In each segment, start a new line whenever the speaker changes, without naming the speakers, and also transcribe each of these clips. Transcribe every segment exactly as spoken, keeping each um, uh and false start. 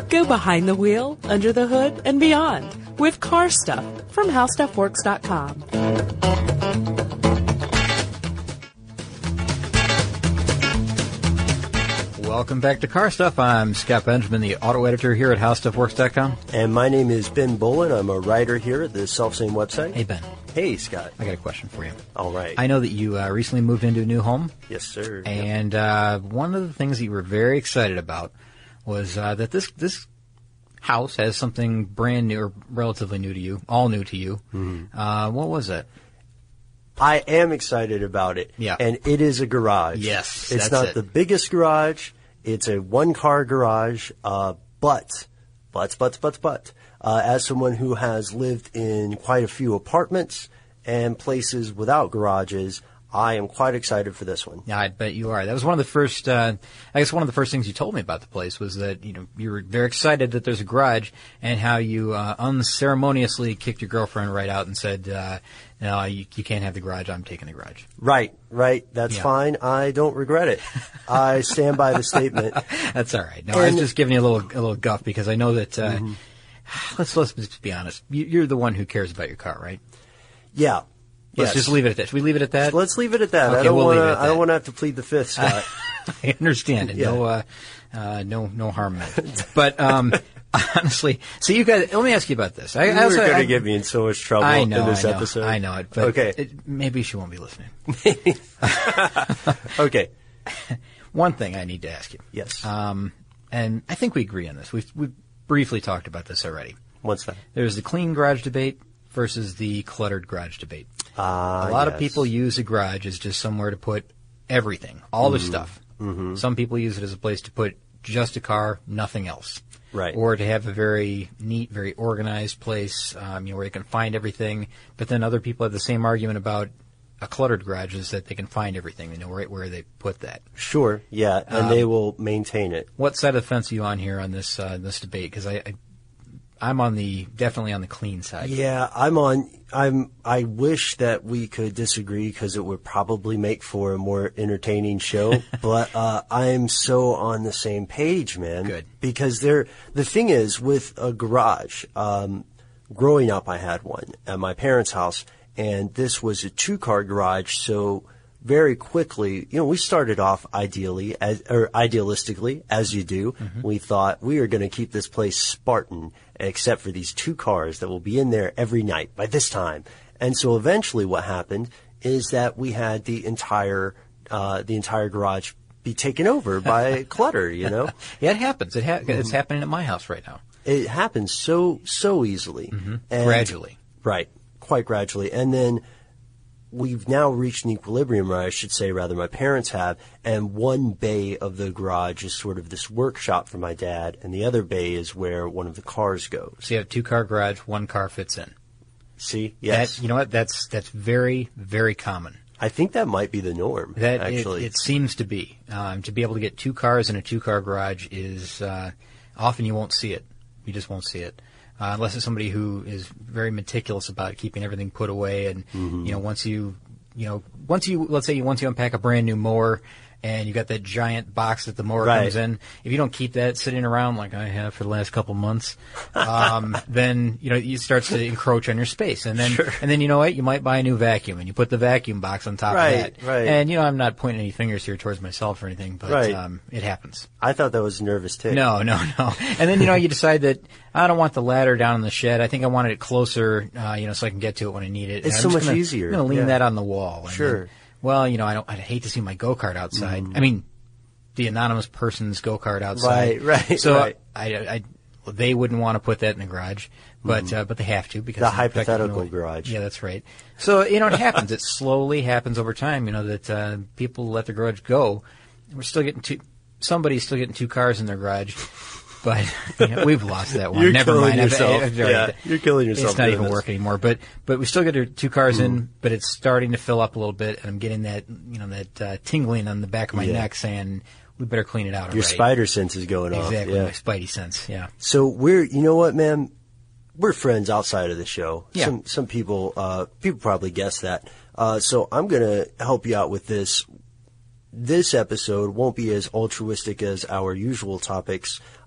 Go behind the wheel, under the hood, and beyond with Car Stuff from How Stuff Works dot com.
Welcome back to Car Stuff. I'm Scott Benjamin, the auto editor here at How Stuff Works dot com.
And my name is Ben Bolin. I'm a writer here at the self-same website.
Hey, Ben.
Hey, Scott.
I got a question for you.
All right.
I know that you uh, recently moved into a new home.
Yes, sir.
And uh, one of the things that you were very excited about was uh, that this this house has something brand new or relatively new to you, all new to you. Mm-hmm. Uh, what was it?
I am excited about it.
Yeah.
And it is a garage.
Yes,
It's
that's
not
it.
the biggest garage. It's a one-car garage. Uh, but, but, but, but, but, uh, as someone who has lived in quite a few apartments and places without garages, I am quite excited for this one.
Yeah, I bet you are. That was one of the first, uh, I guess one of the first things you told me about the place was that, you know, you were very excited that there's a garage and how you, uh, unceremoniously kicked your girlfriend right out and said, uh, no, you, you can't have the garage. I'm taking the garage.
Right, right. That's
Yeah.
fine. I don't regret it. I stand by the statement.
That's all right. No, I was just giving you a little, a little guff because I know that, uh,
Mm-hmm.
let's, let's just be honest. You, you're the one who cares about your car, right?
Yeah.
Let's
Yes.
just leave it at that. Should we leave it at that?
Let's leave it at that.
Okay,
I don't
we'll
want
leave it
to.
at
I don't
that.
want to have to plead the fifth, Scott.
I understand it.
Yeah.
No, uh, uh, no, no harm meant. But, um, honestly, so you guys, let me ask you about this. I,
You
I
were
also,
going
I,
to get me in so much trouble
I know,
in this
I know,
episode.
I know it, but
Okay.
it, maybe she won't be listening.
Okay.
One thing I need to ask you.
Yes.
Um, and I think we agree on this. We've, we've briefly talked about this already.
What's that?
There's the clean garage debate versus the cluttered garage debate.
Ah,
a lot of
yes.
people use a garage as just somewhere to put everything, all their stuff. Mm-hmm. Some people use it as a place to put just a car, nothing else.
Right.
Or to have a very neat, very organized place, um, you know, where you can find everything. But then other people have the same argument about a cluttered garage is that they can find everything. They know right where they put that.
Sure. Yeah, and
Um,
they will maintain it.
What side of the fence are you on here on this uh, this debate? Because I, I, I'm on the definitely on the clean side.
Yeah, I'm on. I'm. I wish that we could disagree because it would probably make for a more entertaining show. But uh, I'm so on the same page, man.
Good.
Because there, the thing is with a garage. Um, growing up, I had one at my parents' house, and this was a two-car garage. So very quickly, you know, we started off ideally as, or idealistically, as you do. Mm-hmm. We thought we are going to keep this place Spartan, except for these two cars that will be in there every night by this time. And so eventually what happened is that we had the entire, uh, the entire garage be taken over by clutter, you know?
Yeah, it happens. It ha-
Mm-hmm.
It's happening at my house right now.
It happens so, so easily.
Mm-hmm.
And-
Gradually.
Right. Quite gradually. And then we've now reached an equilibrium, or I should say rather my parents have, and one bay of the garage is sort of this workshop for my dad, and the other bay is where one of the cars goes.
So you have a two-car garage, one car fits in.
See? Yes.
That, you know what? That's that's very, very common.
I think that might be the norm,
That
actually.
It, it seems to be. Um, to be able to get two cars in a two-car garage is uh, often you won't see it. You just won't see it. Uh, unless it's somebody who is very meticulous about keeping everything put away, and
Mm-hmm.
you know, once you, you know, once you, let's say, you once you unpack a brand new mower, and you got that giant box that the mower
Right.
comes in. If you don't keep that sitting around like I have for the last couple months, um, then you know it starts to encroach on your space, and then
Sure.
and then you know what, you might buy a new vacuum, and you put the vacuum box on top
Right,
of that.
right.
And you know, I'm not pointing any fingers here towards myself or anything, but
Right.
um, it happens.
I thought that was a nervous tick.
No, no, no. And then, you know, you decide that I don't want the ladder down in the shed. I think I wanted it closer, uh, you know, so I can get to it when I need it.
It's
And I'm
so
just
much
gonna,
easier.
I'm going to lean
Yeah.
that on the wall. And
Sure.
then, well, you know, I don't, I'd hate to see my go-kart outside. I mean, the anonymous person's go-kart outside.
Right, right,
So
right.
I, I, I, they wouldn't want to put that in the garage, but, uh, but they have to because
The
in fact,
hypothetical
no-
garage.
Yeah, that's right. So, you know, it happens. It slowly happens over time, you know, that, uh, people let their garage go. We're still getting two, somebody's still getting two cars in their garage. But you know, we've lost that one.
You're
Never
killing
mind. I've-
yourself.
I've- I've-
Yeah, you're killing yourself
It's not
doing
even
this.
working anymore. But but we still get our two cars in, but it's starting to fill up a little bit, and I'm getting that you know that uh, tingling on the back of my
Yeah.
neck, saying we better clean it out.
Your
already.
spider sense is going off.
exactly
Yeah.
my spidey sense. Yeah.
So we're, you know what, man? We're friends outside of the show.
Yeah.
Some some people uh, people probably guess that. Uh, so I'm gonna help you out with this. This episode won't be as altruistic as our usual topics.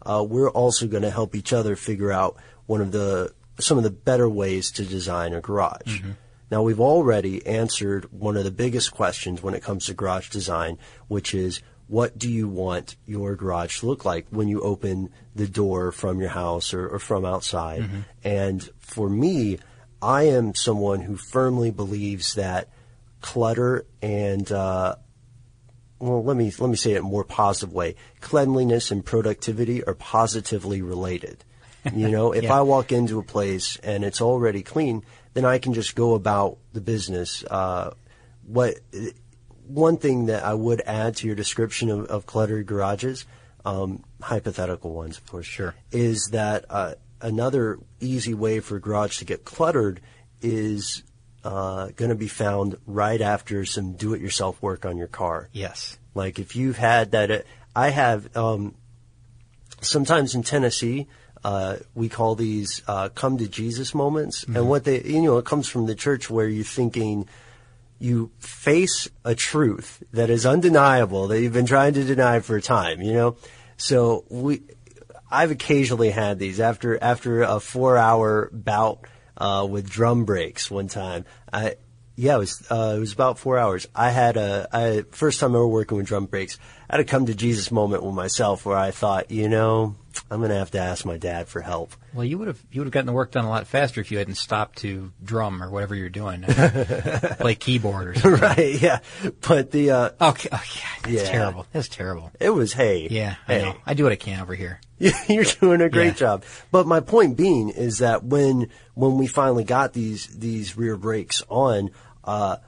uh, we're also going to help each other figure out one of the some of the better ways to design a garage. Mm-hmm. Now, we've already answered one of the biggest questions when it comes to garage design, which is, what do you want your garage to look like when you open the door from your house or, or from outside? Mm-hmm. And for me, I am someone who firmly believes that clutter and, uh, well, let me let me say it in a more positive way. Cleanliness and productivity are positively related. You know, if yeah. I walk into a place and it's already clean, then I can just go about the business. Uh, what one thing that I would add to your description of, of cluttered garages, um, hypothetical ones, of course,
sure,
is that uh, another easy way for a garage to get cluttered is uh, going to be found right after some do-it-yourself work on your car.
Yes,
like if you've had that, uh, I have. Um, sometimes in Tennessee. Uh, we call these uh, come to Jesus moments. Mm-hmm. And what they, you know, it comes from the church where you're thinking, you face a truth that is undeniable that you've been trying to deny for a time, you know? So we, I've occasionally had these after, after a four hour bout, uh, with drum breaks one time. I, yeah, it was, uh, it was about four hours. I had a, I, first time ever working with drum breaks, I had a come to Jesus moment with myself where I thought, you know, I'm going to have to ask my dad for help.
Well, you would have you would have gotten the work done a lot faster if you hadn't stopped to drum or whatever you're doing, play keyboard or something.
Right? Yeah, but the uh,
okay, oh, yeah, that's
yeah.
terrible. That's terrible.
It was hey,
yeah,
hey.
I know. I do what I can over here.
You're doing a great
yeah.
job. But my point being is that when when we finally got these these rear brakes on, uh,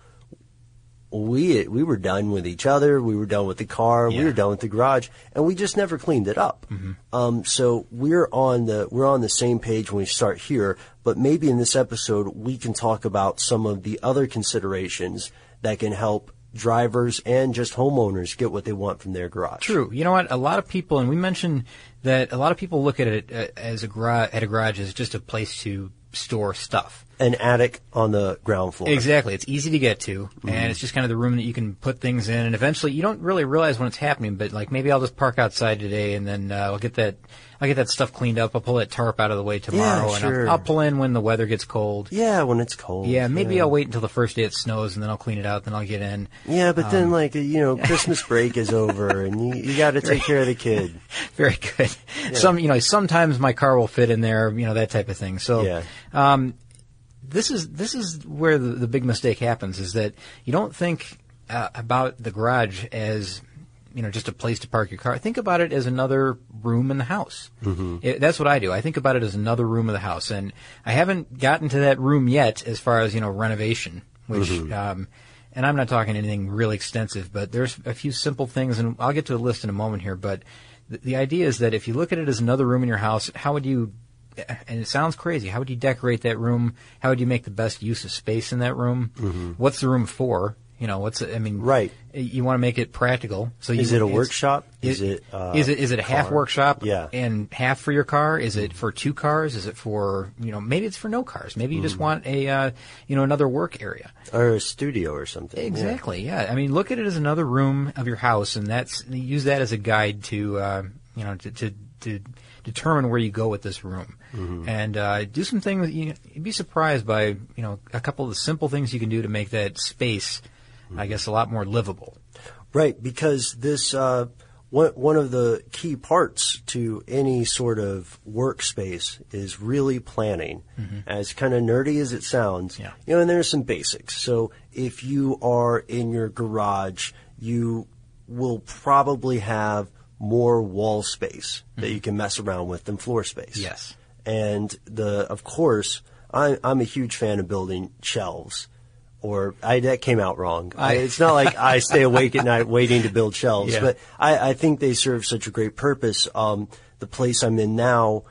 we we were done with each other. We were done with the car.
Yeah.
We were done with the garage, and we just never cleaned it up.
Mm-hmm.
Um, so we're on the we're on the same page when we start here. But maybe in this episode we can talk about some of the other considerations that can help drivers and just homeowners get what they want from their garage.
True. You know what? A lot of people, and we mentioned that a lot of people look at it as a garage at a garage as just a place to store stuff.
An attic on the ground floor.
Exactly. It's easy to get to,
Mm-hmm.
and it's just kind of the room that you can put things in, and eventually you don't really realize when it's happening, but like maybe I'll just park outside today, and then uh, I'll get that I'll get that stuff cleaned up. I'll pull that tarp out of the way tomorrow,
Yeah,
and
sure.
I'll, I'll pull in when the weather gets cold.
Yeah, when it's cold.
Yeah, maybe
yeah.
I'll wait until the first day it snows, and then I'll clean it out, then I'll get in.
Yeah, but
Um,
then like, you know, Christmas break is over, and you, you got to take care of the kid.
Very good.
Yeah.
Some, you know, sometimes my car will fit in there, you know, that type of thing. So,
Yeah.
um, this is this is where the, the big mistake happens, is that you don't think uh, about the garage as, you know, just a place to park your car. Think about it as another room in the house. Mm-hmm. It, that's what I do. I think about it as another room of the house, and I haven't gotten to that room yet as far as, you know, renovation, which. Mm-hmm. Um, and I'm not talking anything really extensive, but there's a few simple things, and I'll get to a list in a moment here. But the, the idea is that if you look at it as another room in your house, how would you? And it sounds crazy. How would you decorate that room? How would you make the best use of space in that room? Mm-hmm. What's the room for? You know, what's I mean,
right?
You want to make it practical. So
is
you,
it a workshop? Is
it
it uh,
is it is it a half
car?
workshop?
Yeah.
And half for your car? Is it for two cars? Is it for, you know, maybe it's for no cars? Maybe you mm. just want a uh, you know, another work area
or a studio or something.
Exactly. Yeah. yeah. I mean, look at it as another room of your house, and that's use that as a guide to uh, you know to, to to determine where you go with this room. Mm-hmm. And uh, do some things. You, you'd be surprised by, you know, a couple of the simple things you can do to make that space, mm-hmm. I guess, a lot more livable.
Right, because this uh, one one of the key parts to any sort of workspace is really planning. Mm-hmm. As kind of nerdy as it sounds,
yeah.
you know, and there's some basics. So if you are in your garage, you will probably have more wall space mm-hmm. that you can mess around with than floor space.
Yes.
And the, of course, I, I'm a huge fan of building shelves. Or I, that came out wrong. I, it's not like I stay awake at night waiting to build shelves,
yeah.
but I, I think they serve such a great purpose. Um, the place I'm in now,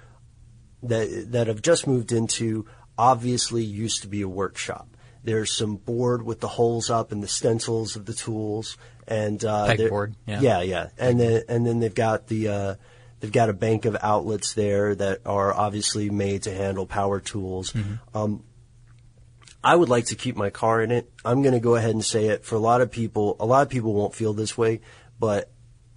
that that I've just moved into, obviously used to be a workshop. There's some board with the holes up and the stencils of the tools, and uh,
pegboard. Yeah,
yeah, yeah. And then and then they've got the. Uh, They've got a bank of outlets there that are obviously made to handle power tools. Mm-hmm. Um, I would like to keep my car in it. I'm going to go ahead and say it. For a lot of people, a lot of people won't feel this way, but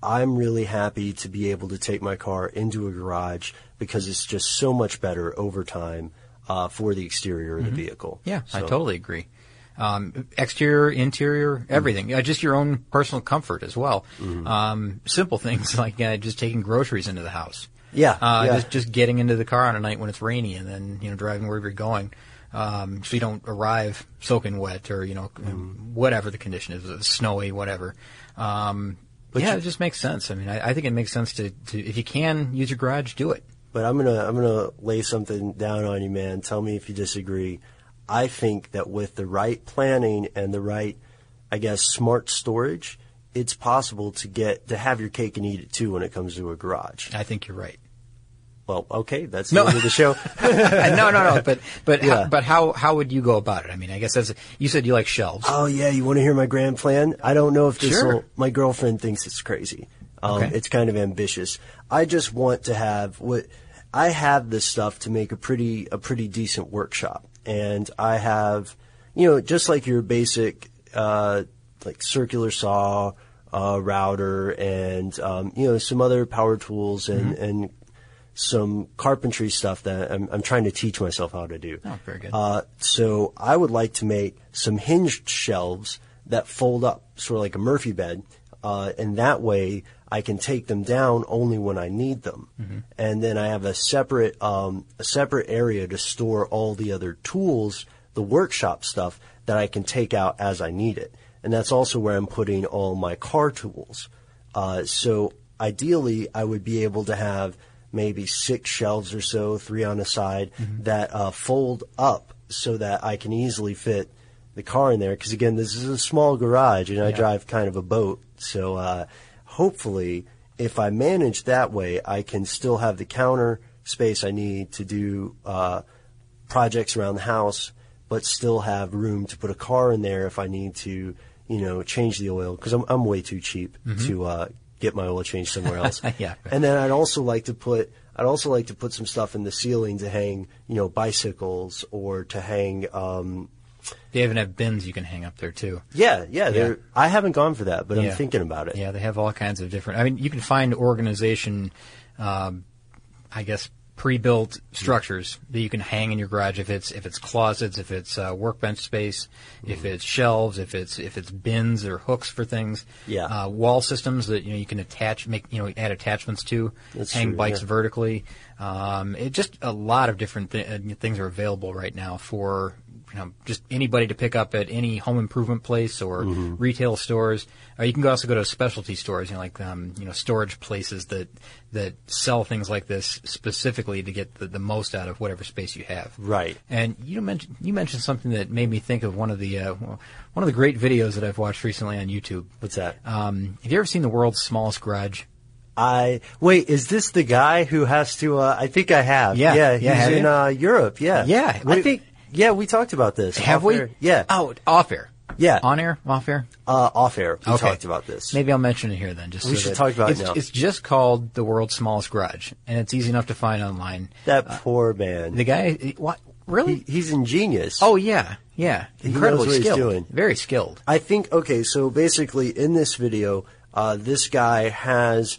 I'm really happy to be able to take my car into a garage because it's just so much better over time uh, for the exterior of the vehicle.
Yeah,
so,
I totally agree. Um, exterior, interior, everything. Mm-hmm. Uh, just your own personal comfort as well. Mm-hmm. Um, simple things like uh, just taking groceries into the house.
Yeah,
uh,
yeah.
Just, just getting into the car on a night when it's rainy and then, you know, driving wherever you're going. Um, so you don't arrive soaking wet or, you know, mm-hmm. whatever the condition is, snowy, whatever. Um, but yeah, you, it just makes sense. I mean, I, I think it makes sense to, to, if you can use your garage, do it.
But I'm gonna, I'm gonna lay something down on you, man. Tell me if you disagree. I think that with the right planning and the right, I guess, smart storage, it's possible to get, to have your cake and eat it too when it comes to a garage.
I think you're right.
Well, okay, that's the
no.
end of the show.
no, no, no. But but
yeah.
how, but how how would you go about it? I mean, I guess that's you said you like shelves.
Oh yeah, you want to hear my grand plan? I don't know if this
Sure.
will. My girlfriend thinks it's crazy. Um,
Okay.
It's kind of ambitious. I just want to have what I have this stuff to make a pretty a pretty decent workshop, and I have, you know, just like your basic uh, like circular saw, uh, router, and um, you know some other power tools and mm-hmm. and. some carpentry stuff that I'm, I'm trying to teach myself how to do.
Oh, very good.
Uh, so I would like to make some hinged shelves that fold up, sort of like a Murphy bed, uh, and that way I can take them down only when I need them. Mm-hmm. And then I have a separate um, a separate area to store all the other tools, the workshop stuff that I can take out as I need it. And that's also where I'm putting all my car tools. Uh, so ideally, I would be able to have maybe six shelves or so, three on a side, mm-hmm. that uh, fold up so that I can easily fit the car in there. Because, again, this is a small garage, and I
yeah.
drive kind of a boat. So uh, hopefully, if I manage that way, I can still have the counter space I need to do uh, projects around the house, but still have room to put a car in there if I need to, you know, change the oil. Because I'm, I'm way too cheap mm-hmm. to uh get my oil changed somewhere else.
yeah.
And then I'd also like to put I'd also like to put some stuff in the ceiling to hang, you know, bicycles or to hang um
They even have bins you can hang up there too.
Yeah, yeah,
Yeah.
they're I haven't gone for that, but
Yeah.
I'm thinking about it.
Yeah, they have all kinds of different I mean, you can find organization um I guess pre-built structures that you can hang in your garage if it's if it's closets, if it's uh, workbench space, mm-hmm. if it's shelves, if it's if it's bins or hooks for things.
Yeah.
Uh, wall systems that you know you can attach, make you know add attachments to,
That's
hang
true,
bikes
yeah.
vertically. Um, it just a lot of different th- uh, things are available right now for. You know, just anybody to pick up at any home improvement place or mm-hmm. retail stores. Or you can also go to specialty stores, you know, like um, you know, storage places that that sell things like this specifically to get the, the most out of whatever space you have.
Right.
And you mentioned you mentioned something that made me think of one of the uh, one of the great videos that I've watched recently on YouTube.
What's that?
Um, have you ever seen The World's Smallest Garage?
I wait. Is this the guy who has to? Uh, I think I have.
Yeah,
yeah.
yeah,
He's
have
in
you?
uh, Europe. Yeah,
Yeah,
What
I
do-
think-
Yeah, we talked about this.
Have
Off
we?
air. Yeah.
Oh, off air.
Yeah.
On air, off air.
Uh, off air. We
Okay.
talked about this.
Maybe I'll mention it here then. Just
We
so
should
that-
talk about it
it's,
now.
It's just called The World's Smallest Garage, and it's easy enough to find online.
That poor man.
The guy, he- what? Really?
He, he's ingenious.
oh yeah, yeah.
He
Incredibly
knows what he's
skilled.
doing.
Very skilled.
I think, okay, so basically in this video, uh, this guy has,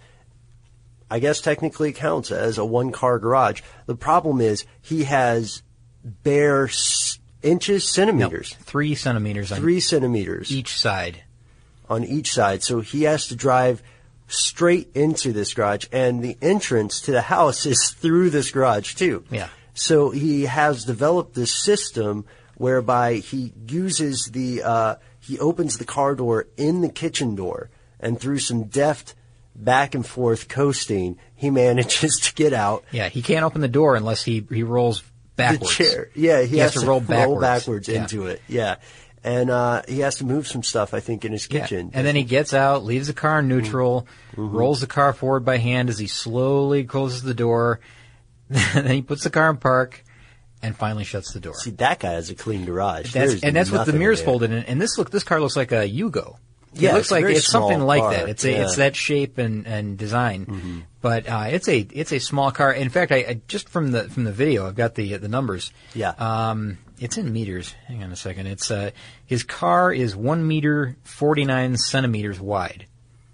I guess technically counts as a one-car garage. The problem is he has bare s- inches,
No,
centimeters,
three centimeters on
three centimeters
each side.
on each side. So he has to drive straight into this garage, and the entrance to the house is through this garage too.
Yeah.
So he has developed this system whereby he uses the uh, he opens the car door in the kitchen door, and through some deft back and forth coasting, he manages to get out.
Yeah, he can't open the door unless he he rolls backwards.
The chair. Yeah, he,
He has to roll backwards.
backwards
Yeah.
into it. Yeah. And uh, he has to move some stuff, I think, in his
Yeah.
kitchen.
And then he gets out, leaves the car in neutral,
Mm-hmm.
rolls the car forward by hand as he slowly closes the door. Then he puts the car in park and finally shuts the door.
See, that guy has a clean garage.
That's,
There's
and that's what the
nothing
mirrors
there.
folded in. And this look, this car looks like a Yugo.
Yeah,
it looks
it's a
like
very
it's something
small
like
car.
that. It's a,
Yeah.
it's that shape and, and design.
Mm-hmm.
But uh, it's a it's a small car. In fact, I, I just from the from the video, I've got the the numbers.
Yeah.
Um, it's in meters. Hang on a second. It's uh, his car is one meter forty nine centimeters wide.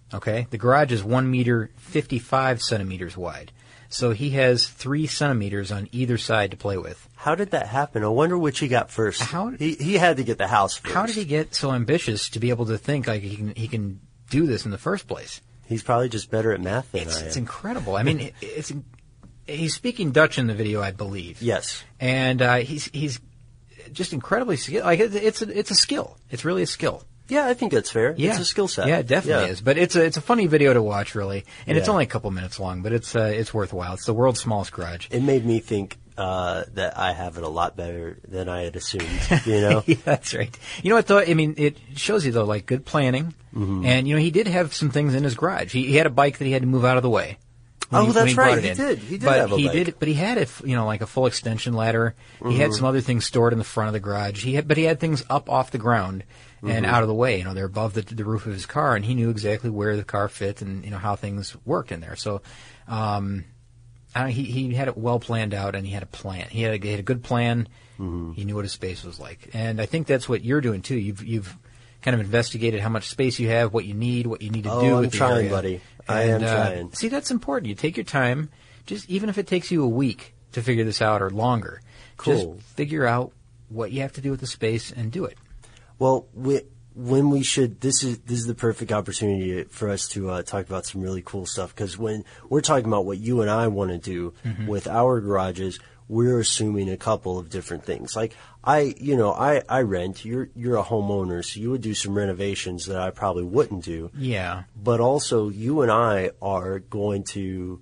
Okay, the garage is one meter fifty-five centimeters wide, so he has three centimeters on either side to play with.
How did that happen? I wonder which he got first.
How
he he had to get the house first.
How did he get so ambitious to be able to think like he can he can do this in the first place?
He's probably just better at math than
It's,
I am.
it's incredible. I mean, it, it's he's speaking Dutch in the video, I believe.
Yes,
and uh, he's he's just incredibly skilled. Like it, it's a, it's a skill. It's really a skill.
yeah, I think that's fair.
Yeah.
It's a skill set.
Yeah, it definitely
Yeah.
is. But it's a it's a funny video to watch, really, and it's
Yeah.
only a couple minutes long, but it's uh, it's worthwhile. It's the world's smallest garage.
It made me think uh, that I have it a lot better than I had assumed. You know,
Yeah, that's right. You know what, though? I mean, it shows you, though, like, good planning.
Mm-hmm.
And, you know, he did have some things in his garage. He, he had a bike that he had to move out of the way. when
Oh,
he-
that's
when he brought
right.
it
He
in.
did. He did
but
have a
he
bike.
did, but he had, a, f- you know, like a full extension ladder. He had
Mm-hmm.
some other things stored in the front of the garage. He had, but he had things up off the ground and
Mm-hmm.
out of the way. You know, they're above the, the roof of his car, and he knew exactly where the car fit and, you know, how things worked in there. So, um, I don't, he he had it well planned out, and he had a plan. He had a, he had a good plan.
Mm-hmm.
He knew what his space was like, and I think that's what you're doing too. You've you've kind of investigated how much space you have, what you need, what you need to
Oh,
do.
I'm
with the
trying,
area.
buddy. I
And,
am
uh,
trying.
See, that's important. You take your time, just even if it takes you a week to figure this out or longer.
Cool.
Just figure out what you have to do with the space and do it.
Well, we, when we should, this is this is the perfect opportunity for us to uh, talk about some really cool stuff. Because when we're talking about what you and I want to do
Mm-hmm.
with our garages, we're assuming a couple of different things. Like I, you know, I, I rent. You're you're a homeowner, so you would do some renovations that I probably wouldn't do.
Yeah.
But also, you and I are going to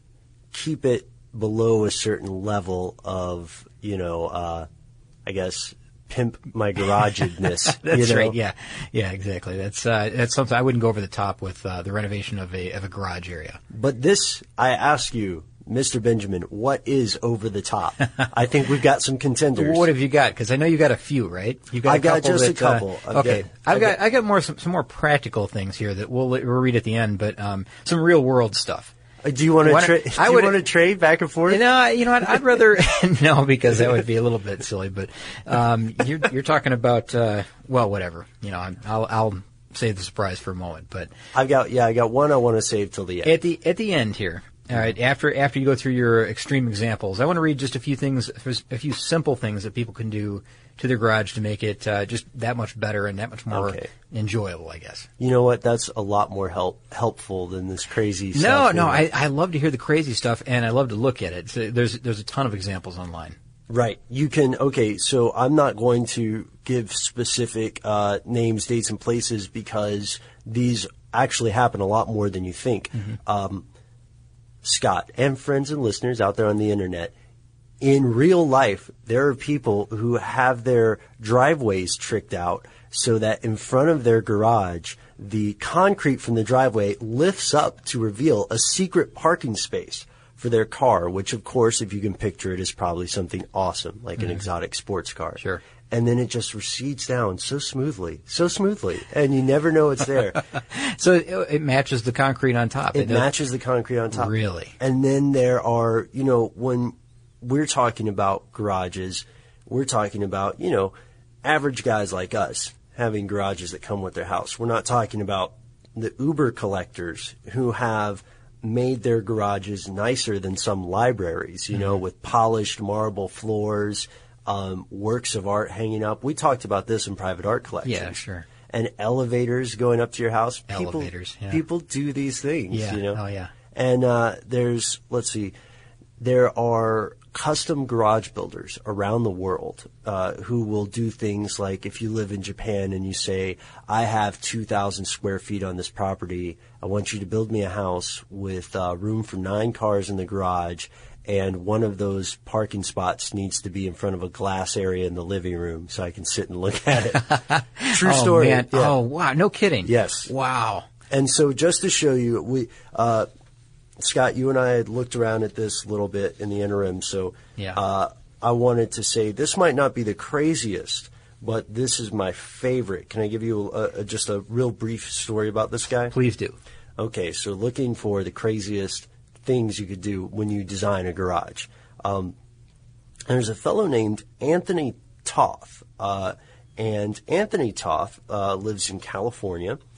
keep it below a certain level of, you know, uh, I guess, pimp my garagedness.
That's
you know?
right. Yeah. Yeah, exactly. That's uh, that's something I wouldn't go over the top with uh, the renovation of a of a garage area.
But this, I ask you, Mister Benjamin, what is over the top? I think we've got some contenders.
What have you got? Because I know you got a few, right? You got
I've
a
got
couple
just a
that, uh,
couple. I've
okay,
got-
I've
I've
got
got-
I got more some, some more practical things here that we'll we'll read at the end, but um, some real world stuff.
Uh, do you want to
Why
tra-
don't-
do
I
you
would-
want to trade back and forth?
You know, I- you know, I'd, I'd rather no, because that would be a little bit silly. But um, you're you're talking about uh, well, whatever. You know, I'm, I'll I'll save the surprise for a moment. But
I've got yeah, I got one I want to save till the end.
at the at the end here, all right. After after you go through your extreme examples, I want to read just a few things, a few simple things that people can do to their garage to make it uh, just that much better and that much more
Okay.
enjoyable, I guess.
You know what? That's a lot more help helpful than this crazy
No,
stuff.
no,
you know?
I, I love to hear the crazy stuff, and I love to look at it. So there's there's a ton of examples online.
Right. You can, okay, so I'm not going to give specific uh, names, dates, and places because these actually happen a lot more than you think.
Mm-hmm.
Um, Scott and friends and listeners out there on the internet, in real life, there are people who have their driveways tricked out so that in front of their garage, the concrete from the driveway lifts up to reveal a secret parking space for their car, which, of course, if you can picture it, is probably something awesome, like an exotic sports car.
Sure.
And then it just recedes down so smoothly, so smoothly, and you never know it's there.
So it, it matches the concrete on top.
It
does-
matches the concrete on top.
Really?
And then there are, you know, when we're talking about garages, we're talking about, you know, average guys like us having garages that come with their house. We're not talking about the Uber collectors who have made their garages nicer than some libraries, you know, with polished marble floors, um, works of art hanging up. We talked about this in private art collections.
Yeah, sure.
And elevators going up to your house. People,
Elevators, yeah.
People do these things,
Yeah,
you know.
oh, yeah.
And uh, there's, let's see, there are custom garage builders around the world uh, who will do things like if you live in Japan and you say, I have two thousand square feet on this property, I want you to build me a house with uh, room for nine cars in the garage, and one of those parking spots needs to be in front of a glass area in the living room so I can sit and look at it. True
oh,
story.
Man.
Yeah.
Oh, wow. No kidding.
Yes.
Wow.
And so just to show you, we, uh, Scott, you and I had looked around at this a little bit in the interim, so
Yeah.
uh, I wanted to say this might not be the craziest, but this is my favorite. Can I give you a, a, just a real brief story about this guy?
Please do.
Okay, so looking for the craziest things you could do when you design a garage. Um, there's a fellow named Anthony Toth, uh, and Anthony Toth uh, lives in California,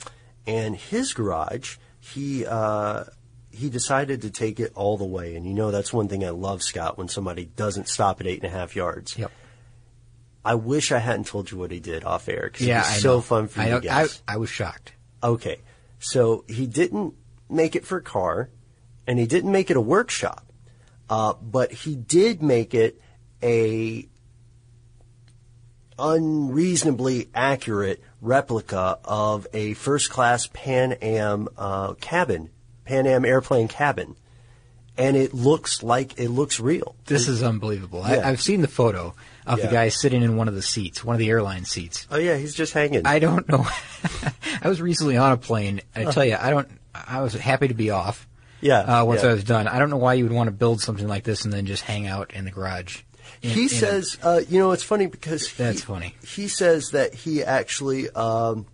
and his garage, he uh, he decided to take it all the way. And you know that's one thing I love, Scott, when somebody doesn't stop at eight and a half yards.
Yep.
I wish I hadn't told you what he did off air because
yeah,
it was
I
so
know.
fun for
I
you
know.
guys.
I, I was shocked.
Okay, so he didn't make it for a car, and he didn't make it a workshop, uh, but he did make it a unreasonably accurate replica of a first-class Pan Am uh, cabin, Pan Am airplane cabin, and it looks like it looks real.
This is unbelievable.
Yeah.
I, I've seen the photo of
Yeah.
the guy sitting in one of the seats, one of the airline seats.
Oh yeah, he's just hanging.
I don't know. I was recently on a plane. I tell you, I don't. I was happy to be off.
Yeah,
Uh, once
yeah.
I was done, I don't know why you would want to build something like this and then just hang out in the garage. In-
He
in a-
says, uh, you know, it's funny because he,
That's funny.
He says that he actually um,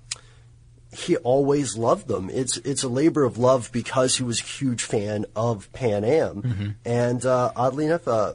he always loved them. It's it's a labor of love because he was a huge fan of Pan Am,
Mm-hmm.
and uh, oddly enough, uh,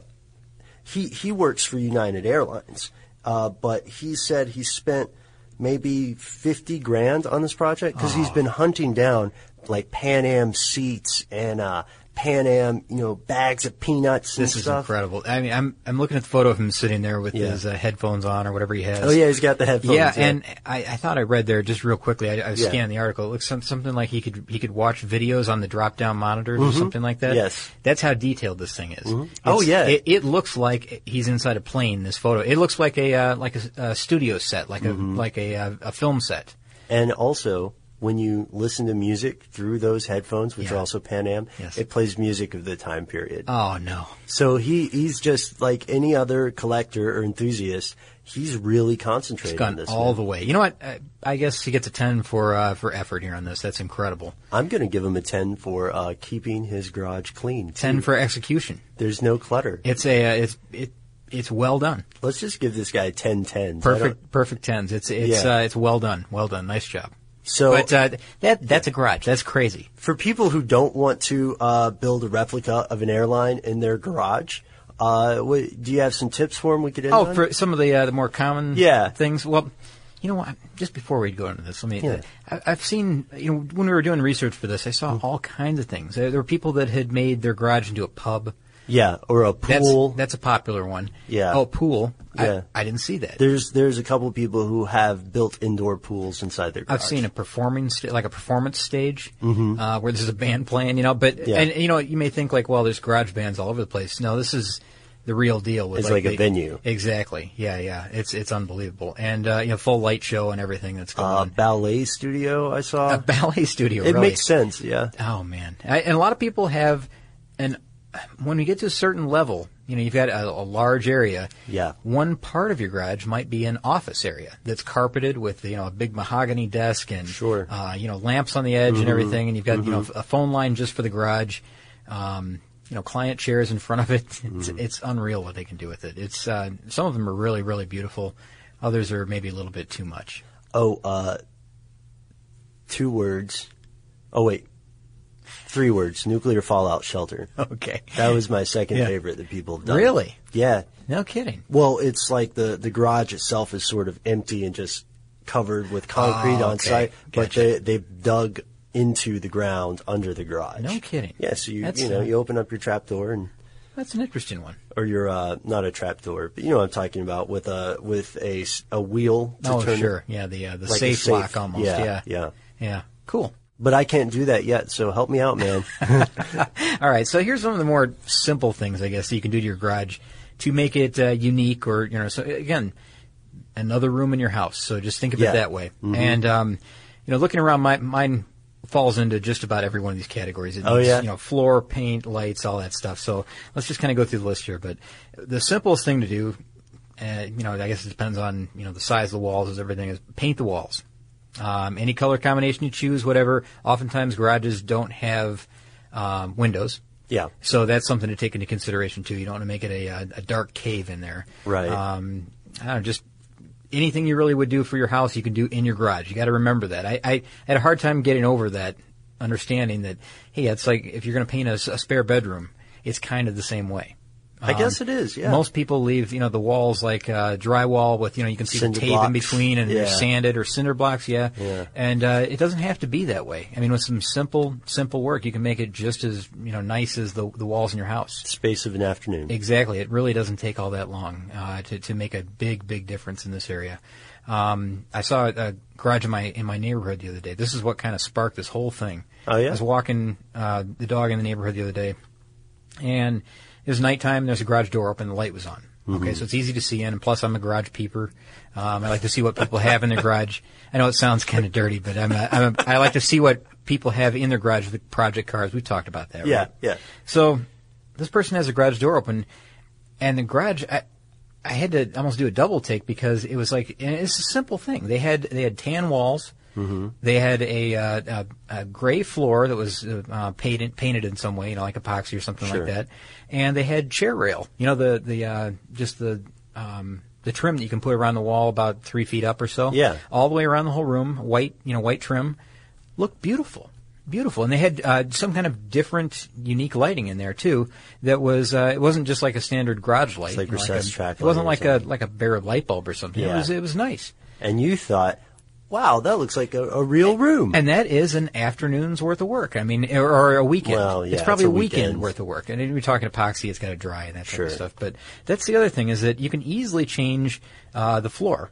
he he works for United Airlines, uh, but he said he spent maybe fifty grand on this project because he's been hunting down like Pan Am seats and uh, Pan Am, you know, bags of peanuts and
This is
stuff.
incredible. I mean, I'm I'm looking at the photo of him sitting there with
Yeah.
his uh, headphones on or whatever he has.
Oh yeah, he's got the headphones.
Yeah, and I, I thought I read there just real quickly. I, I
Yeah.
scanned the article. It looks some, something like he could he could watch videos on the drop down monitors or something like that.
Yes.
That's how detailed this thing is. It's-
Oh, yeah.
It, it looks like he's inside a plane. This photo. It looks like a uh, like a, a studio set, like a like a uh, a film set.
And also, when you listen to music through those headphones, which
Yeah.
are also Pan Am,
Yes.
it plays music of the time period.
Oh no.
So he, he's just like any other collector or enthusiast. He's really concentrated
It's gone
on this.
all
now.
the way. You know what? I, I guess he gets a ten for uh, for effort here on this. That's incredible.
I'm going to give him a ten for uh, keeping his garage clean.
Ten
too.
for execution.
There's no clutter.
It's a uh, it's it it's well done.
Let's just give this guy ten tens. I don't-
Perfect perfect tens. It's it's
Yeah.
uh, it's well done. Well done. Nice job.
So
But uh, that that's a garage. That's crazy.
for people who don't want to uh, build a replica of an airline in their garage, uh, what, do you have some tips for them we could end
Oh,
on?
for some of the uh, the more common
Yeah.
things. Well, you know what? Just before we go into this, let me.
Yeah.
I, I've seen you know when we were doing research for this, I saw
Mm-hmm.
all kinds of things. There, there were people that had made their garage into a pub.
Yeah, or a pool.
That's that's a popular one.
Yeah.
Oh, pool.
Yeah.
I, I didn't see that.
There's there's a couple people who have built indoor pools inside their garage.
I've seen a performing sta- like a performance stage uh, where there's a band playing, you know. But
Mm-hmm. Yeah.
and you know, you may think like, well, there's garage bands all over the place. No, this is the real deal. With
It's like a
the-
venue.
Exactly. Yeah, yeah. It's it's unbelievable, and uh, you know, full light show and everything that's going
uh,
on.
ballet studio. I saw.
A ballet studio.
it
really.
makes sense. Yeah.
Oh man, I, and a lot of people have, and when we get to a certain level, you know, you've got a, a large area.
Yeah.
One part of your garage might be an office area that's carpeted with, you know, a big mahogany desk and,
Sure. Mm-hmm.
uh, you know, lamps on the edge and everything, and you've got, you know, a phone line just for the garage. Um, you know, client chairs in front of it. It's,
Mm-hmm.
it's unreal what they can do with it. It's uh, some of them are really, really beautiful. Others are maybe a little bit too much.
Oh, uh, two words. Oh wait, three words. Nuclear fallout shelter.
Okay.
That was my second
Yeah.
favorite that people have done.
Really?
Yeah.
No kidding.
Well, it's like the the garage itself is sort of empty and just covered with concrete
Oh,
on
okay.
site, but
Gotcha.
they they've dug into the ground under the garage.
No kidding.
Yeah, so you
That's,
you know
uh,
you open up your trap door and
That's an interesting one.
or your uh, not a trap door, but you know what I'm talking about with a with a, s- a wheel to
Oh,
turn.
sure. Yeah, the uh, the
like a
safe, lock almost.
Yeah,
Yeah.
yeah.
Yeah. Cool.
But I can't do that yet, so help me out, man.
All right. So here's some of the more simple things, I guess, that you can do to your garage to make it uh, unique, or you know, so again, another room in your house. So just think of
Yeah.
it that way.
Mhm.
And um, you know, looking around, my mine falls into just about every one of these categories. It
Oh,
needs,
yeah?
You know, floor, paint, lights, all that stuff. So let's just kind of go through the list here. But the simplest thing to do, uh, you know, I guess it depends on you know the size of the walls, as everything is. Paint the walls. Um, any color combination you choose, whatever. Oftentimes garages don't have um, windows.
Yeah.
So that's something to take into consideration too. You don't want to make it a, a, a dark cave in there.
Right.
Um, I don't know, just anything you really would do for your house, you can do in your garage. You got to remember that. I, I had a hard time getting over that, understanding that, hey, it's like if you're going to paint a, s- a spare bedroom, it's kind of the same way.
I um, guess it is, yeah.
Most people leave, you know, the walls like uh, drywall with, you know, you can see
cinder
the tape
blocks.
in between and
yeah.
they're sanded or cinder blocks, yeah.
yeah.
And uh, it doesn't have to be that way. I mean, with some simple, simple work, you can make it just as, you know, nice as the the walls in your house.
Space of an afternoon.
Exactly. It really doesn't take all that long uh, to to make a big, big difference in this area. Um, I saw a garage in my in my neighborhood the other day. This is what kind of sparked this whole thing.
Oh yeah.
I was walking uh, the dog in the neighborhood the other day, and it was nighttime. There's a garage door open. The light was on.
Mm-hmm.
Okay, so it's easy to see in. And plus, I'm a garage peeper. Um, I like to see what people have in their garage. I know it sounds kind of dirty, but I'm a, I'm a, I like to see what people have in their garage with project cars. We've talked about that, right?
Yeah, yeah.
So this person has a garage door open, and the garage. I, I had to almost do a double take because it was like, and it's a simple thing. They had they had tan walls.
Mm-hmm.
They had a, uh, a, a gray floor that was uh, painted painted in some way, you know, like epoxy or something
Sure.
like that. And they had chair rail, you know, the the uh, just the um, the trim that you can put around the wall about three feet up or so.
Yeah.
All the way around the whole room, white, you know, white trim, looked beautiful. Beautiful, and they had uh, some kind of different, unique lighting in there too. That was uh, it wasn't just like a standard garage light.
It's like
you know,
recessed
like a,
track
It wasn't
lighting or
like a
something.
like a bare light bulb or something.
Yeah.
It was it was nice.
And you thought, wow, that looks like a, a real room.
And that is an afternoon's worth of work. I mean, or, or a weekend.
Well, yeah,
it's probably
it's
a
a
weekend
weekend.
worth of work. And if you're talking epoxy, it's got to dry and that type
Sure.
of stuff. But that's the other thing is that you can easily change uh, the floor.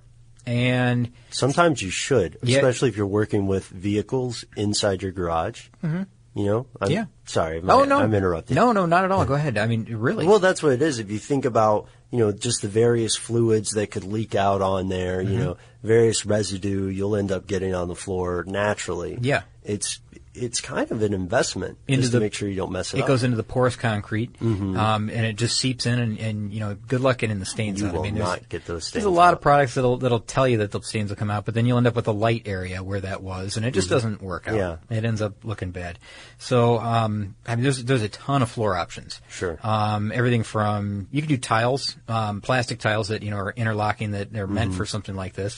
And
Sometimes you should,
Yeah.
especially if you're working with vehicles inside your garage. Mm-hmm. You know? I'm,
Yeah.
Sorry, I'm,
oh no,
I'm interrupting.
No, no, not at all. Go ahead. I mean, really.
Well, that's what it is. If you think about, you know, just the various fluids that could leak out on there,
Mm-hmm.
you know, various residue you'll end up getting on the floor naturally.
Yeah.
It's it's kind of an investment
Into
just
the-
to make sure you don't mess it,
It
up.
goes into the porous concrete,
Mm-hmm.
um, and it just seeps in, and, and you know, good luck getting the stains
You
out.
will
I mean, there's,
not get those
there's
stains
a lot
out.
of products that'll that'll tell you that the stains will come out, but then you'll end up with a light area where that was, and it just doesn't work out.
Mm-hmm. Yeah.
It ends up looking bad. So, um, I mean, there's there's a ton of floor options.
Sure.
Um, everything from you can do tiles, um, plastic tiles that you know are interlocking that they're meant
Mm-hmm.
for something like this.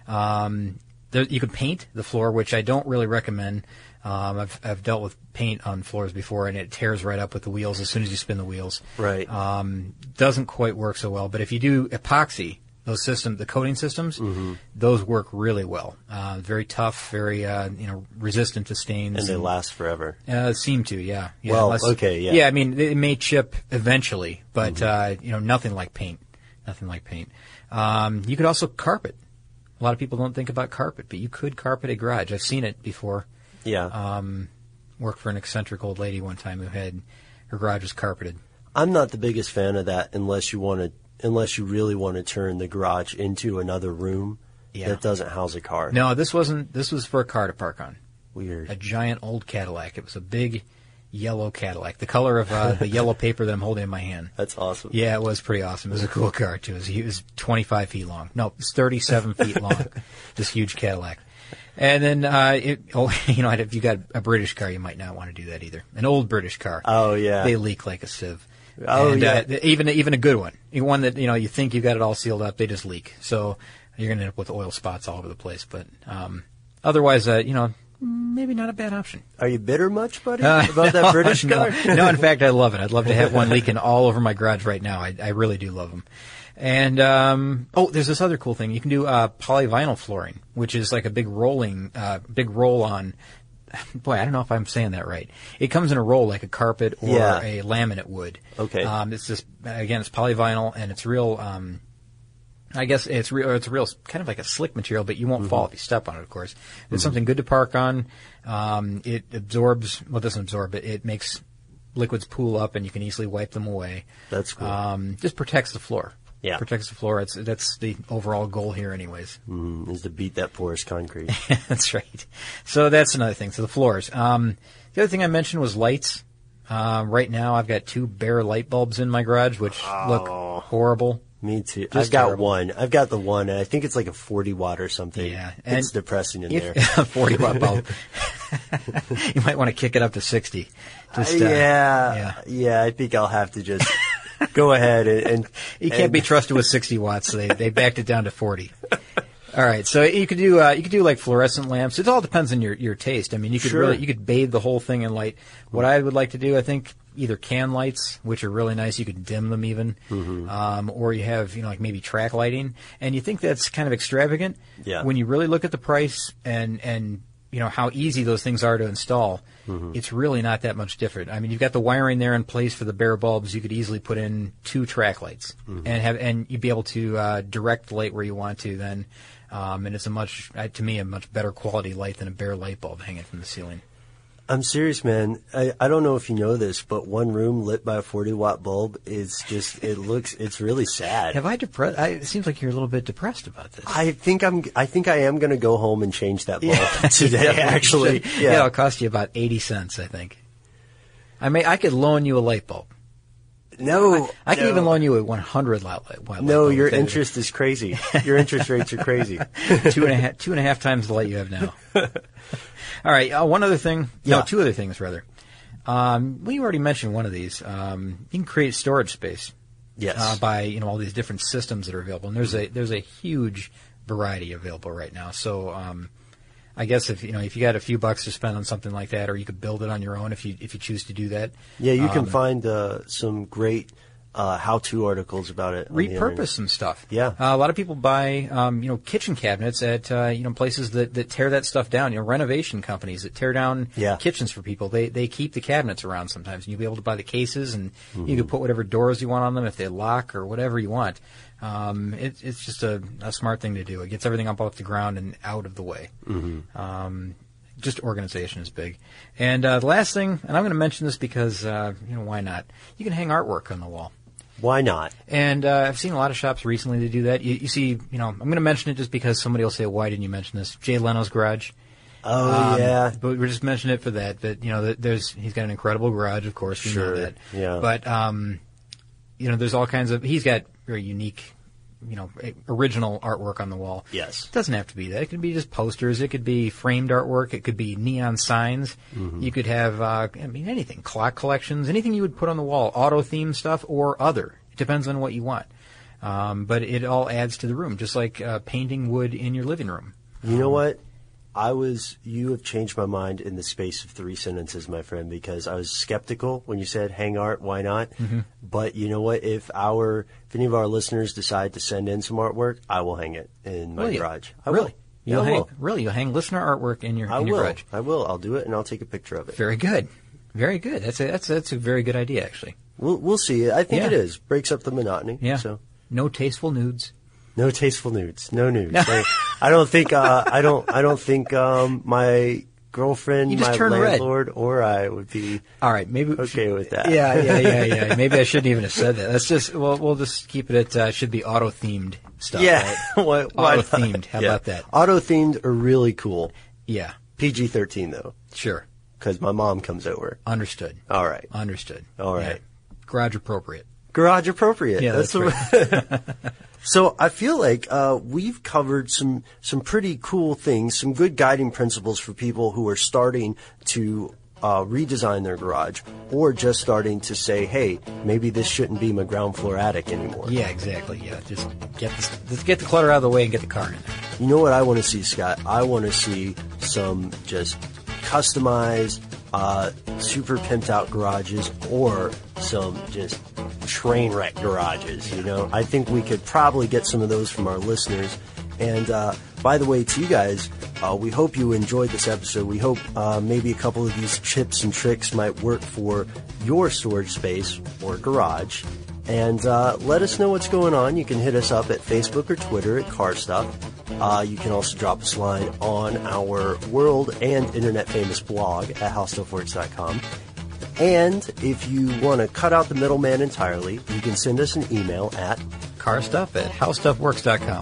Um, there, you can paint the floor, which I don't really recommend. Um, I've I've dealt with paint on floors before, and it tears right up with the wheels as soon as you spin the wheels.
Right.
Um, doesn't quite work so well. But if you do epoxy, those systems, the coating systems,
Mm-hmm.
those work really well. Uh, very tough, very uh, you know resistant to stains.
and they last forever.
Uh, seem to, yeah. yeah
Well,
unless-
okay, yeah.
Yeah, I mean, it may chip eventually, but,
Mm-hmm.
uh, you know, nothing like paint. Nothing like paint. Um, you could also carpet. A lot of people don't think about carpet, but you could carpet a garage. I've seen it before.
Yeah.
Um, worked for an eccentric old lady one time who had, her garage was carpeted.
I'm not the biggest fan of that unless you want to, unless you really want to turn the garage into another room
Yeah.
that doesn't house a car.
No, this wasn't, this was for a car to park on.
Weird.
A giant old Cadillac. It was a big yellow Cadillac, the color of uh, the yellow paper that I'm holding in my hand.
That's awesome.
Yeah, it was pretty awesome. It was a cool car too. It was, it was twenty-five feet long. No, it was thirty-seven feet long. This huge Cadillac. And then, uh, it, oh, you know, if you got a British car, you might not want to do that either. An old British car.
Oh, yeah.
They leak like a sieve.
Oh,
and,
yeah.
Uh, th- even even a good one, one that you know you think you got it all sealed up, they just leak. So you're gonna end up with oil spots all over the place. But um, otherwise, uh, you know, maybe not a bad option.
Are you bitter much, buddy,
Uh,
about that
no,
British
no.
car?
No, in fact, I love it. I'd love to have one leaking all over my garage right now. I, I really do love them. And um, oh, there's this other cool thing. You can do uh, polyvinyl flooring, which is like a big rolling, uh, big roll-on. Boy, I don't know if I'm saying that right. It comes in a roll like a carpet or
Yeah.
a laminate would.
Okay.
Um, it's just again, it's polyvinyl and it's real. Um, I guess it's real. It's real, kind of like a slick material, but you won't
Mm-hmm.
fall if you step on it. Of course, it's something good to park on. Um, it absorbs. Well, it doesn't absorb. It it makes liquids pool up, and you can easily wipe them away.
That's cool.
Um, just protects the floor.
Yeah.
Protects the floor. It's that's the overall goal here, anyways.
Mm, is to beat that porous concrete.
That's right. So that's another thing. So the floors. Um, the other thing I mentioned was lights. Uh, right now, I've got two bare light bulbs in my garage, which look horrible.
Me too.
Just
I've got
terrible.
one. I've got the one, and I think it's like a forty watt or something.
Yeah,
it's
and
depressing in
If,
there.
a forty watt bulb. You might want to kick it up to sixty. Just, uh,
yeah,
yeah.
yeah. I think I'll have to just go ahead and, and
You can't
and-
be trusted with sixty watts. So they they backed it down to forty. All right, so you could do uh, you could do like fluorescent lamps. It all depends on your, your taste. I mean, you could
Sure.
really you could bathe the whole thing in light. What I would like to do, I think, either can lights, which are really nice. You can dim them even. Mm-hmm. Um, or you have, you know, like maybe track lighting. And you think that's kind of extravagant.
Yeah.
When you really look at the price and, and you know, how easy those things are to install, mm-hmm. it's really not that much different. I mean, you've got the wiring there in place for the bare bulbs. You could easily put in two track lights mm-hmm. and have, and you'd be able to uh, direct the light where you want to then. Um, and it's a much, uh, to me, a much better quality light than a bare light bulb hanging from the ceiling.
I'm serious, man. I, I don't know if you know this, but one room lit by a forty watt bulb is just, it looks, it's really sad.
Have I depressed? I, it seems like you're a little bit depressed about this.
I think I'm, I think I am going to go home and change that bulb yeah. today, yeah, actually.
Yeah. yeah, it'll cost you about eighty cents, I think. I may, I could loan you a light bulb.
No.
I, I
no.
can even loan you a one hundred light, light bulb.
No, your interest is crazy. Your interest rates are crazy.
two and a half, two and a half times the light you have now. All right, uh, one other thing.
Yeah.
No, two other things, rather. Um, we already mentioned one of these. Um, you can create storage space.
Yes.
Uh, by, you know, all these different systems that are available. And there's a, there's a huge variety available right now. So, um, I guess if, you know, if you got a few bucks to spend on something like that, or you could build it on your own if you, if you choose to do that.
Yeah, you can
um,
find, uh, some great, Uh, how-to articles about it.
Repurpose some stuff.
Yeah.
Uh, a lot of people buy, um, you know, kitchen cabinets at, uh, you know, places that, that tear that stuff down. You know, renovation companies that tear down
yeah.
kitchens for people. They they keep the cabinets around sometimes, and you'll be able to buy the cases, and mm-hmm. you can put whatever doors you want on them if they lock or whatever you want. Um, it, it's just a, a smart thing to do. It gets everything up off the ground and out of the way. Mm-hmm. Um, just organization is big. And uh, the last thing, and I'm going to mention this because, uh, you know, why not? You can hang artwork on the wall.
Why not?
And uh, I've seen a lot of shops recently that do that. You, you see, you know, I'm going to mention it just because somebody will say, "Why didn't you mention this?" Jay Leno's garage.
Oh
um,
yeah,
but we're just mentioning it for that. But you know, there's he's got an incredible garage, of course. We
sure.
know that.
Yeah.
But um, you know, there's all kinds of. He's got very unique, you know, original artwork on the wall.
Yes.
It doesn't have to be that. It could be just posters. It could be framed artwork. It could be neon signs. Mm-hmm. You could have, uh, I mean, anything. Clock collections. Anything you would put on the wall. Auto-themed stuff or other. It depends on what you want. Um, but it all adds to the room, just like uh, painting would in your living room.
You know what? I was, you have changed my mind in the space of three sentences, my friend, because I was skeptical when you said hang art, why not? Mm-hmm. But you know what? If our, if any of our listeners decide to send in some artwork, I will hang it in my
will you?
garage. I
really?
will.
You'll
yeah,
hang,
I will.
Really? You'll hang listener artwork in your,
I
in your
will.
garage?
I will. I'll do it and I'll take a picture of it.
Very good. Very good. That's a, that's, that's a very good idea, actually.
We'll, we'll see. I think
yeah.
it is. Breaks up the monotony.
Yeah.
So.
No tasteful nudes.
No tasteful nudes. No nudes. I, I don't think. Uh, I don't. I don't think um, my girlfriend,
you just
my
turn
landlord,
red.
or I would be.
All right. Maybe
okay with that.
Yeah. Yeah. Yeah. Yeah. Maybe I shouldn't even have said that. Let's just. Well, we'll just keep it at. Uh, should be auto themed stuff.
Yeah.
Right? Auto themed. How
yeah.
about that?
Auto themed are really cool.
Yeah.
P G thirteen though.
Sure.
Because my mom comes over.
Understood.
All right.
Understood.
All right.
Yeah. Garage appropriate.
Garage appropriate.
Yeah, that's,
that's
right.
what So I feel like uh, we've covered some some pretty cool things, some good guiding principles for people who are starting to uh, redesign their garage, or just starting to say, "Hey, maybe this shouldn't be my ground floor attic anymore."
Yeah, exactly. Yeah, just get the just get the clutter out of the way and get the car in there.
You know what I want to see, Scott? I want to see some just customized, uh, super pimped out garages, or some just train wreck garages. You know, I think we could probably get some of those from our listeners. And uh, by the way, to you guys, uh, we hope you enjoyed this episode. We hope uh, maybe a couple of these tips and tricks might work for your storage space or garage. And uh, let us know what's going on. You can hit us up at Facebook or Twitter at Car Stuff. Uh, you can also drop us a line on our world and internet famous blog at how stuff works dot com. And if you want to cut out the middleman entirely, you can send us an email at
carstuff at how stuff works dot com.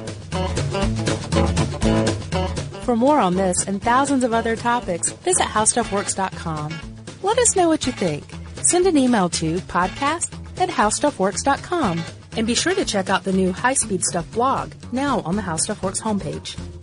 For more on this and thousands of other topics, visit how stuff works dot com. Let us know what you think. Send an email to podcast at how stuff works dot com. And be sure to check out the new High Speed Stuff blog, now on the How Stuff Works homepage.